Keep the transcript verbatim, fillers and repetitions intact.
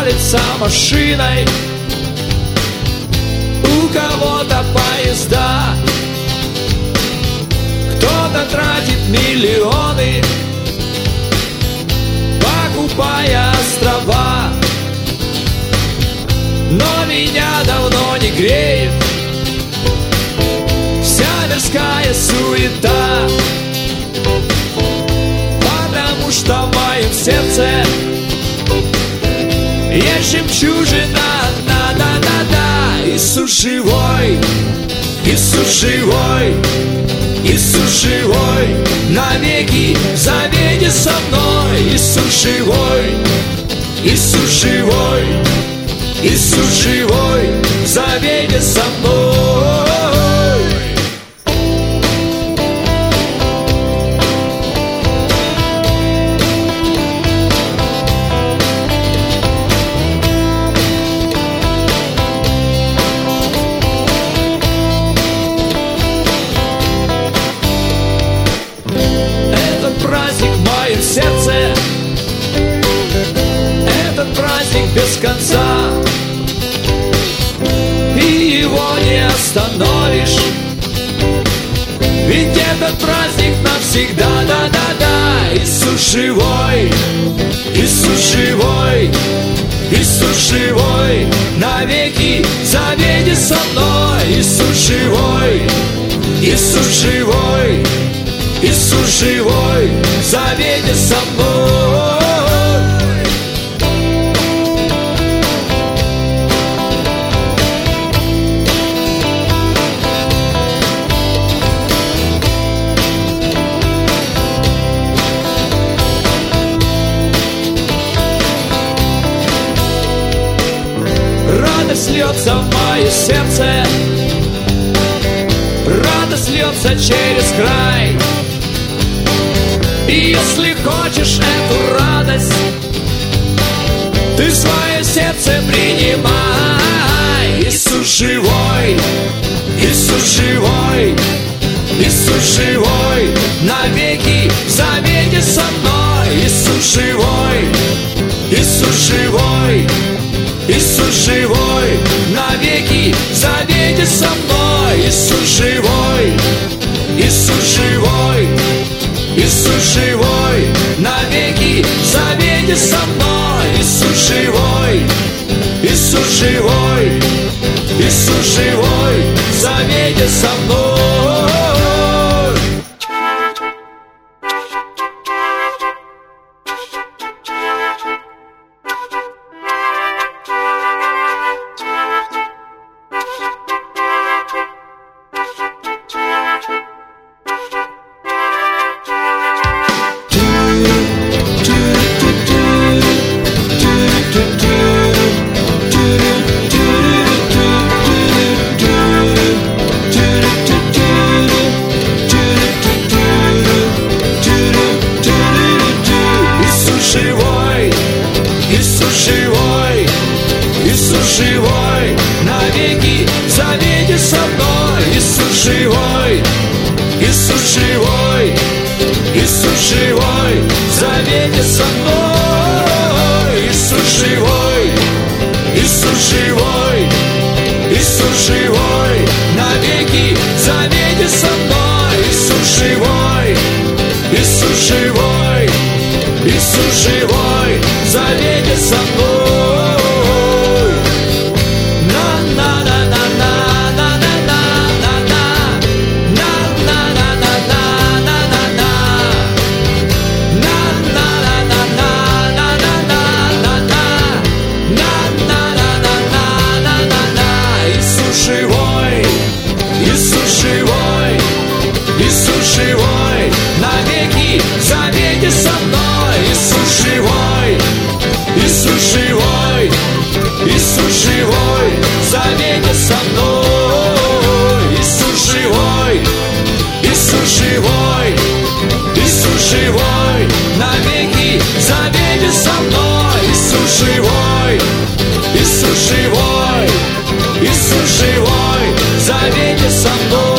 борется машиной, у кого-то поезда, кто-то тратит миллионы, покупая острова. Но меня давно не греет вся мирская суета, потому что в моем сердце есть жемчужина, да-да-да-да. Иисус живой, Иисус живой, Иисус живой, навеки в завете со мной. Иисус живой, Иисус живой, Иисус живой, в завете со мной. Этот праздник в моем сердце, этот праздник без конца, и его не остановишь, ведь этот праздник навсегда, да-да-да. Иисус живой, Иисус живой, Иисус живой, навеки в завете со мной. Иисус живой, Иисус живой, Иисус живой, в завете со мной. Радость льется в мое сердце, радость льется через край. И если хочешь эту радость, ты в свое сердце принимай. Иисус живой, Иисус живой, Иисус живой, навеки в завете со мной. Иисус живой, Иисус живой, Иисус живой, навеки в завете со мной. Иисус живой, Иисус живой, Иисус живой, навеки в завете со мной. Иисус живой, Иисус живой, Иисус живой, в завете со мной. Иисус живой, Иисус живой, навеки в завете со мной. Иисус живой, Иисус живой, Иисус живой, в завете со мной. Иисус живой, Иисус живой, Иисус живой, навеки в завете со мной. Иисус живой, Иисус живой, Иисус живой, в завете со мной. Иисус живой, Иисус живой, Иисус живой, навеки в завете со мной. Иисус живой, Иисус живой, Иисус живой, в завете со мной. Иисус живой, Иисус живой, Иисус живой, навеки в завете со мной. Иисус живой, Иисус живой, Иисус живой, в завете со мной.